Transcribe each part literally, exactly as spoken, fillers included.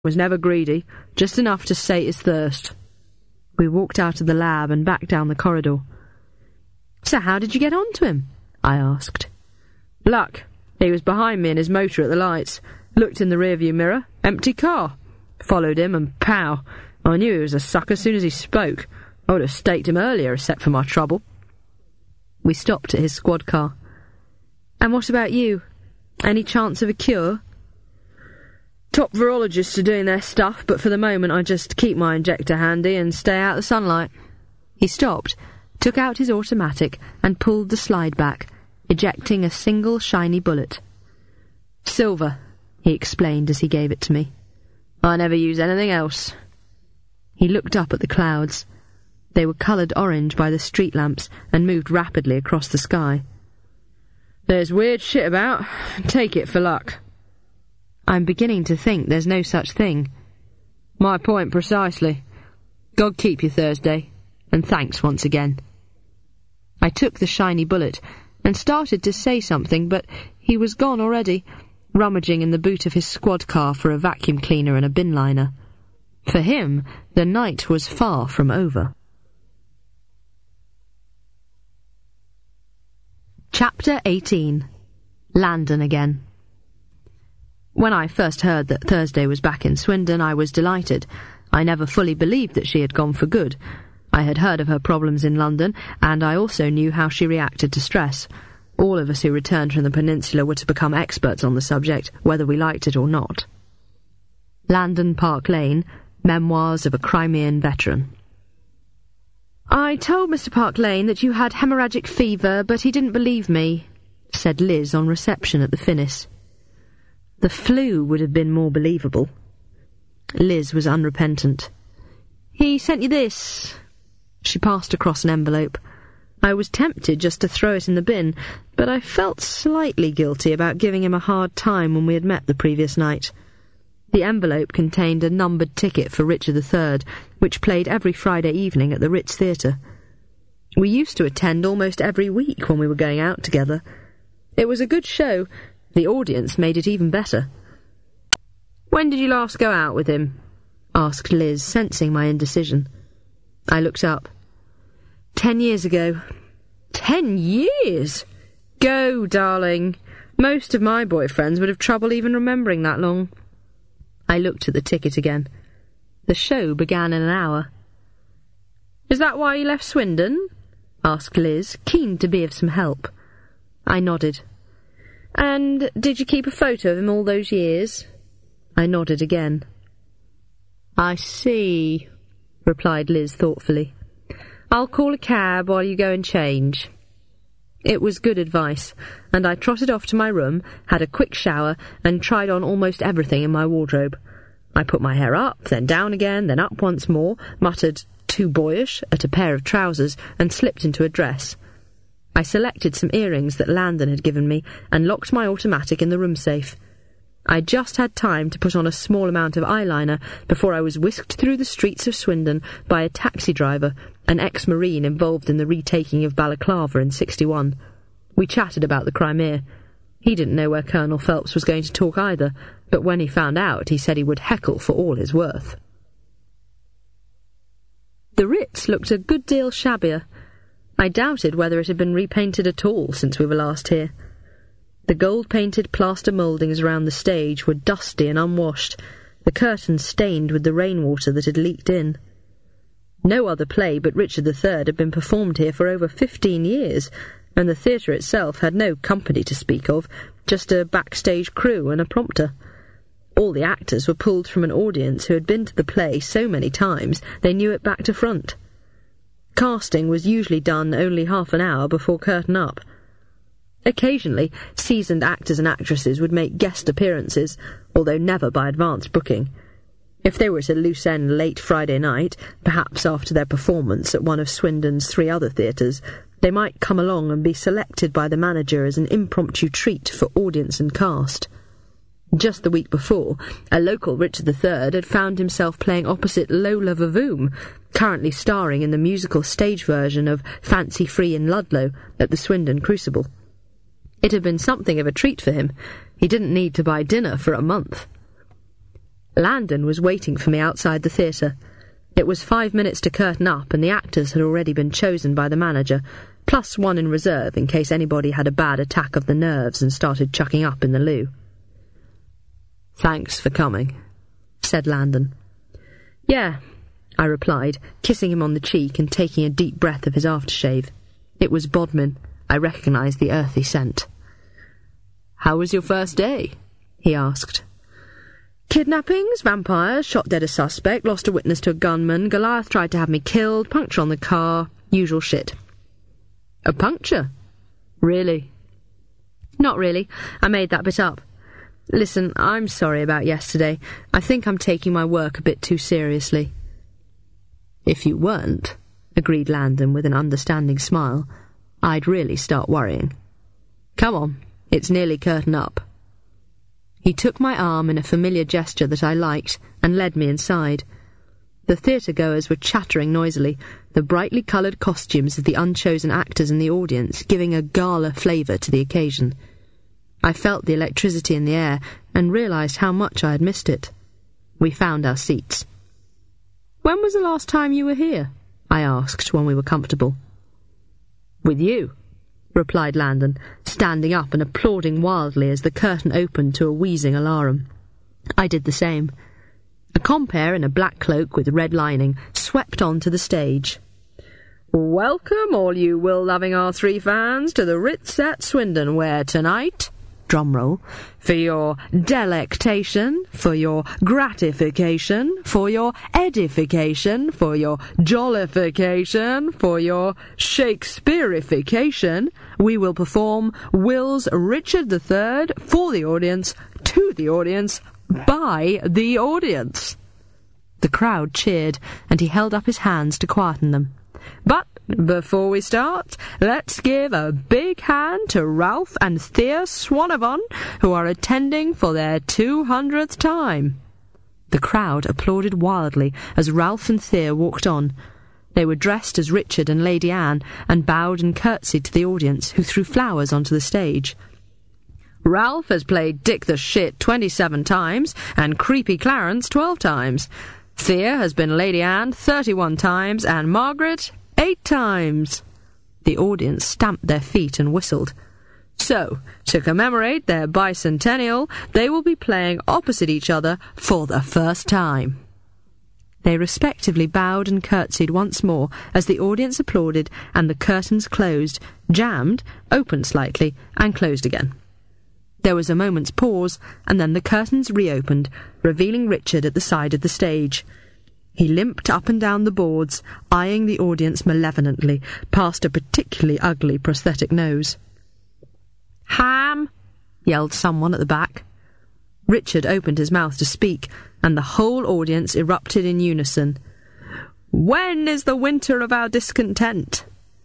was never greedy, just enough to sate his thirst. We walked out of the lab and back down the corridor. So how did you get on to him? I asked. Luck. He was behind me in his motor at the lights. Looked in the rearview mirror. Empty car. Followed him and pow. I knew he was a sucker as soon as he spoke. I would have staked him earlier except for my trouble. We stopped at his squad car. And what about you? Any chance of a cure? Top virologists are doing their stuff, but for the moment I just keep my injector handy and stay out of the sunlight. He stopped, took out his automatic and pulled the slide back, ejecting a single shiny bullet. Silver, he explained as he gave it to me. I never use anything else. He looked up at the clouds. They were coloured orange by the street lamps and moved rapidly across the sky. There's weird shit about. Take it for luck. I'm beginning to think there's no such thing. My point precisely. God keep you, Thursday, and thanks once again. I took the shiny bullet and started to say something, but he was gone already, rummaging in the boot of his squad car for a vacuum cleaner and a bin liner. For him, the night was far from over. Chapter eighteen. Landon again. When I first heard that Thursday was back in Swindon, I was delighted. I never fully believed that she had gone for good. I had heard of her problems in London, and I also knew how she reacted to stress. All of us who returned from the peninsula were to become experts on the subject, whether we liked it or not. Landon Park Lane, Memoirs of a Crimean Veteran. I told Mister Park Lane that you had hemorrhagic fever, but he didn't believe me, said Liz on reception at the Finnis. The flu would have been more believable. Liz was unrepentant. He sent you this. She passed across an envelope. I was tempted just to throw it in the bin, but I felt slightly guilty about giving him a hard time when we had met the previous night. The envelope contained a numbered ticket for Richard the Third, which played every Friday evening at the Ritz Theatre. We used to attend almost every week when we were going out together. It was a good show. The audience made it even better. When did you last go out with him? Asked Liz, sensing my indecision. I looked up. Ten years ago. Ten years? Go, darling. Most of my boyfriends would have trouble even remembering that long. I looked at the ticket again. The show began in an hour. Is that why you left Swindon? Asked Liz, keen to be of some help. I nodded. And did you keep a photo of him all those years? I nodded again. I see, replied Liz thoughtfully. I'll call a cab while you go and change. It was good advice, and I trotted off to my room, had a quick shower, and tried on almost everything in my wardrobe. I put my hair up, then down again, then up once more, muttered, too boyish, at a pair of trousers, and slipped into a dress. I selected some earrings that Landon had given me and locked my automatic in the room safe. I just had time to put on a small amount of eyeliner before I was whisked through the streets of Swindon by a taxi driver, an ex-marine involved in the retaking of Balaclava in sixty-one. We chatted about the Crimea. He didn't know where Colonel Phelps was going to talk either, but when he found out, he said he would heckle for all his worth. The Ritz looked a good deal shabbier. I doubted whether it had been repainted at all since we were last here. The gold-painted plaster mouldings around the stage were dusty and unwashed, the curtains stained with the rainwater that had leaked in. No other play but Richard the Third had been performed here for over fifteen years, and the theatre itself had no company to speak of, just a backstage crew and a prompter. All the actors were pulled from an audience who had been to the play so many times they knew it back to front. Casting was usually done only half an hour before curtain up. Occasionally, seasoned actors and actresses would make guest appearances, although never by advance booking. If they were at a loose end late Friday night, perhaps after their performance at one of Swindon's three other theatres, they might come along and be selected by the manager as an impromptu treat for audience and cast. Just the week before, a local Richard the Third had found himself playing opposite Lola Vavoom, currently starring in the musical stage version of Fancy Free in Ludlow at the Swindon Crucible. It had been something of a treat for him. He didn't need to buy dinner for a month. Landon was waiting for me outside the theatre. It was five minutes to curtain up, and the actors had already been chosen by the manager, plus one in reserve in case anybody had a bad attack of the nerves and started chucking up in the loo. "Thanks for coming," said Landon. "Yeah," I replied, kissing him on the cheek and taking a deep breath of his aftershave. It was Bodmin. I recognised the earthy scent. "How was your first day?" he asked. "Kidnappings, vampires, shot dead a suspect, lost a witness to a gunman, Goliath tried to have me killed, puncture on the car, usual shit." "A puncture? Really?" "Not really. I made that bit up. Listen, I'm sorry about yesterday. I think I'm taking my work a bit too seriously." "If you weren't," agreed Landon with an understanding smile, "I'd really start worrying. Come on, it's nearly curtain up." He took my arm in a familiar gesture that I liked and led me inside. The theatre-goers were chattering noisily, the brightly coloured costumes of the unchosen actors in the audience giving a gala flavour to the occasion. I felt the electricity in the air and realised how much I had missed it. We found our seats. "When was the last time you were here?" I asked when we were comfortable. "With you," replied Landon, standing up and applauding wildly as the curtain opened to a wheezing alarum. I did the same. A compere in a black cloak with red lining swept on to the stage. "Welcome, all you will-loving R three fans, to the Ritz at Swindon, where tonight," drumroll, "for your delectation, for your gratification, for your edification, for your jollification, for your Shakespeareification, we will perform Will's Richard the Third for the audience, to the audience, by the audience." The crowd cheered, and he held up his hands to quieten them. "But before we start, let's give a big hand to Ralph and Thea Swanavon, who are attending for their two hundredth time." The crowd applauded wildly as Ralph and Thea walked on. They were dressed as Richard and Lady Anne, and bowed and curtsied to the audience, who threw flowers onto the stage. "Ralph has played Dick the Shit twenty-seven times, and Creepy Clarence twelve times. Thea has been Lady Anne thirty-one times, and Margaret eight times." The audience stamped their feet and whistled. "So, to commemorate their bicentennial, they will be playing opposite each other for the first time." They respectively bowed and curtsied once more as the audience applauded and the curtains closed, jammed, opened slightly, and closed again. There was a moment's pause, and then the curtains reopened, revealing Richard at the side of the stage. He limped up and down the boards, eyeing the audience malevolently, past a particularly ugly prosthetic nose. "Ham!" yelled someone at the back. Richard opened his mouth to speak, and the whole audience erupted in unison. "When is the winter of our discontent?"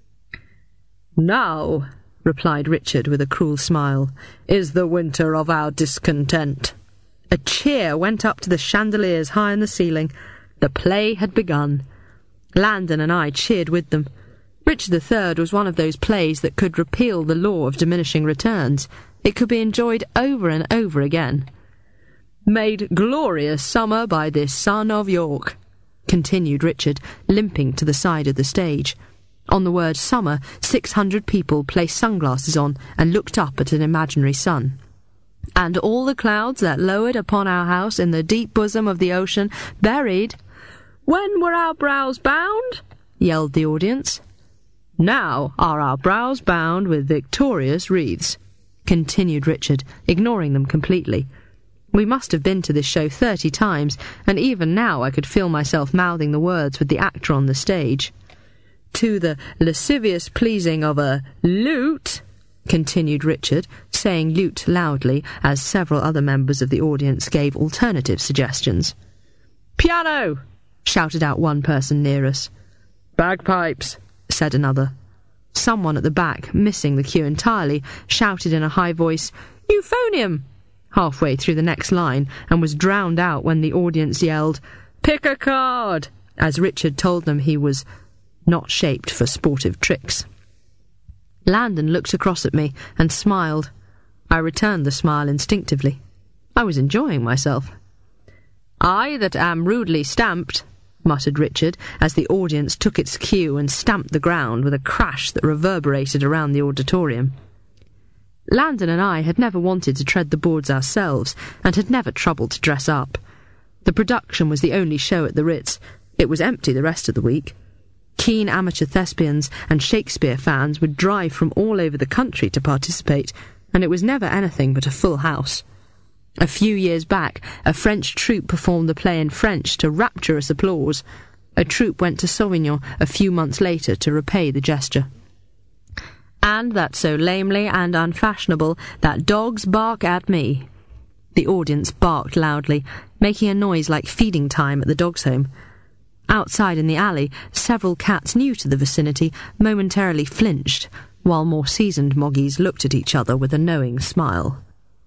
"Now," replied Richard with a cruel smile, "is the winter of our discontent." A cheer went up to the chandeliers high in the ceiling. The play had begun. Landon and I cheered with them. Richard the Third was one of those plays that could repeal the law of diminishing returns. It could be enjoyed over and over again. "Made glorious summer by this son of York," continued Richard, limping to the side of the stage. On the word summer, six hundred people placed sunglasses on and looked up at an imaginary sun. "And all the clouds that lowered upon our house in the deep bosom of the ocean, buried—" "When were our brows bound?" yelled the audience. "Now are our brows bound with victorious wreaths," continued Richard, ignoring them completely. We must have been to this show thirty times, and even now I could feel myself mouthing the words with the actor on the stage. "To the lascivious pleasing of a lute," continued Richard, saying lute loudly, as several other members of the audience gave alternative suggestions. "Piano!" shouted out one person near us. "Bagpipes!" said another. Someone at the back, missing the cue entirely, shouted in a high voice, "Euphonium!" halfway through the next line, and was drowned out when the audience yelled, "Pick a card!" as Richard told them he was not shaped for sportive tricks. Landon looked across at me and smiled. I returned the smile instinctively. I was enjoying myself. "I that am rudely stamped," muttered Richard, as the audience took its cue and stamped the ground with a crash that reverberated around the auditorium. Landon and I had never wanted to tread the boards ourselves, and had never troubled to dress up. The production was the only show at the Ritz. It was empty the rest of the week. Keen amateur thespians and Shakespeare fans would drive from all over the country to participate, and it was never anything but a full house. A few years back, a French troupe performed the play in French to rapturous applause. A troupe went to Sauvignon a few months later to repay the gesture. "And that so lamely and unfashionable that dogs bark at me." The audience barked loudly, making a noise like feeding time at the dog's home. Outside in the alley, several cats new to the vicinity momentarily flinched, while more seasoned moggies looked at each other with a knowing smile.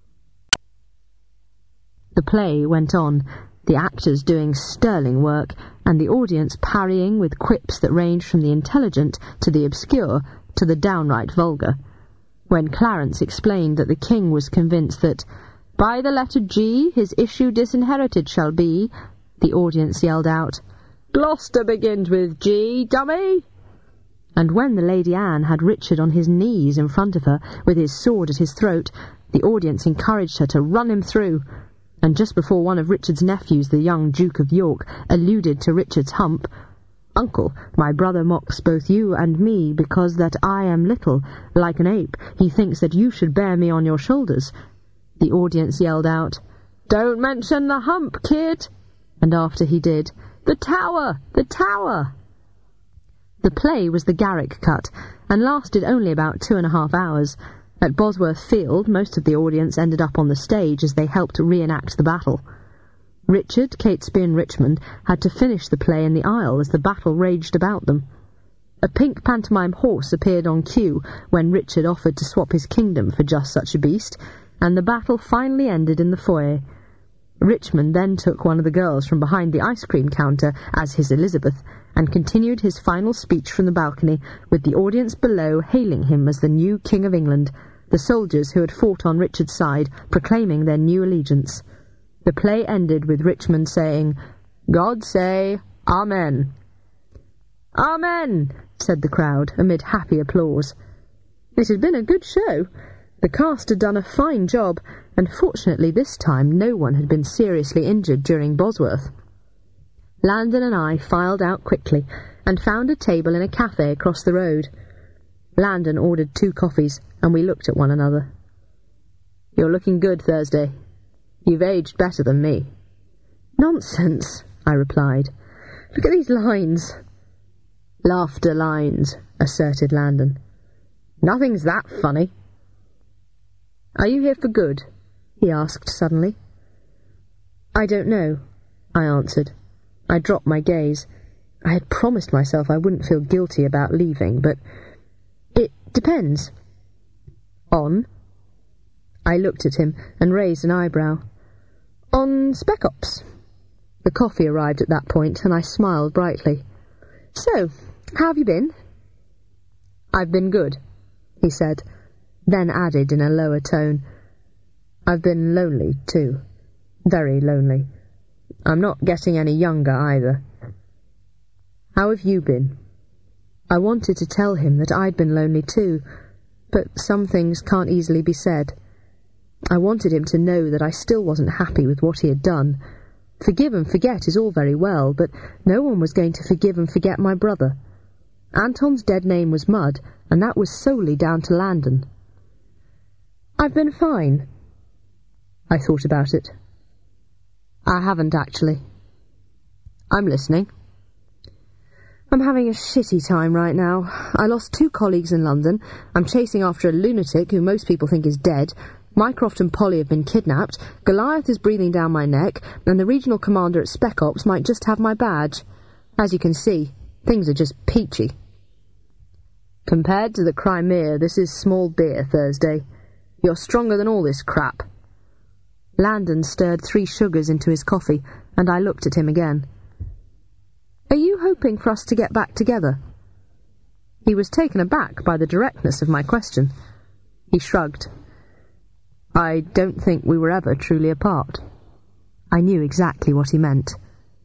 The play went on, the actors doing sterling work, and the audience parrying with quips that ranged from the intelligent to the obscure to the downright vulgar. When Clarence explained that the king was convinced that, "By the letter G his issue disinherited shall be," the audience yelled out, "Gloucester begins with G, dummy!" And when the Lady Anne had Richard on his knees in front of her, with his sword at his throat, the audience encouraged her to run him through. And just before one of Richard's nephews, the young Duke of York, alluded to Richard's hump, "Uncle, my brother mocks both you and me because that I am little, like an ape. He thinks that you should bear me on your shoulders," the audience yelled out, "Don't mention the hump, kid!" And after he did, "The Tower! The Tower!" The play was the Garrick cut, and lasted only about two and a half hours. At Bosworth Field, most of the audience ended up on the stage as they helped reenact the battle. Richard, Catesby and Richmond had to finish the play in the aisle as the battle raged about them. A pink pantomime horse appeared on cue when Richard offered to swap his kingdom for just such a beast, and the battle finally ended in the foyer. Richmond then took one of the girls from behind the ice cream counter as his Elizabeth, and continued his final speech from the balcony, with the audience below hailing him as the new King of England, the soldiers who had fought on Richard's side proclaiming their new allegiance. The play ended with Richmond saying, "God say, Amen." "Amen," said the crowd, amid happy applause. It had been a good show. The cast had done a fine job, and fortunately this time no one had been seriously injured during Bosworth. Landon and I filed out quickly, and found a table in a cafe across the road. Landon ordered two coffees, and we looked at one another. "You're looking good, Thursday. You've aged better than me." "Nonsense," I replied. "Look at these lines." "Laughter lines," asserted Landon. "Nothing's that funny." "Are you here for good?" he asked suddenly. "I don't know," I answered. I dropped my gaze. I had promised myself I wouldn't feel guilty about leaving, but it depends. "On?" I looked at him and raised an eyebrow. "On Spec Ops." The coffee arrived at that point, and I smiled brightly. "So, how have you been?" "I've been good," he said, then added in a lower tone, "I've been lonely, too. Very lonely. I'm not getting any younger, either." "How have you been?" I wanted to tell him that I'd been lonely, too, but some things can't easily be said. I wanted him to know that I still wasn't happy with what he had done. Forgive and forget is all very well, but no one was going to forgive and forget my brother. Anton's dead name was mud, and that was solely down to Landon. "I've been fine." I thought about it. "I haven't, actually." "I'm listening." "I'm having a shitty time right now. I lost two colleagues in London. I'm chasing after a lunatic who most people think is dead. Mycroft and Polly have been kidnapped. Goliath is breathing down my neck, and the regional commander at Spec Ops might just have my badge. As you can see, things are just peachy." "Compared to the Crimea, this is small beer, Thursday. You're stronger than all this crap." Landon stirred three sugars into his coffee, and I looked at him again. "Are you hoping for us to get back together?" He was taken aback by the directness of my question. He shrugged. "I don't think we were ever truly apart." I knew exactly what he meant.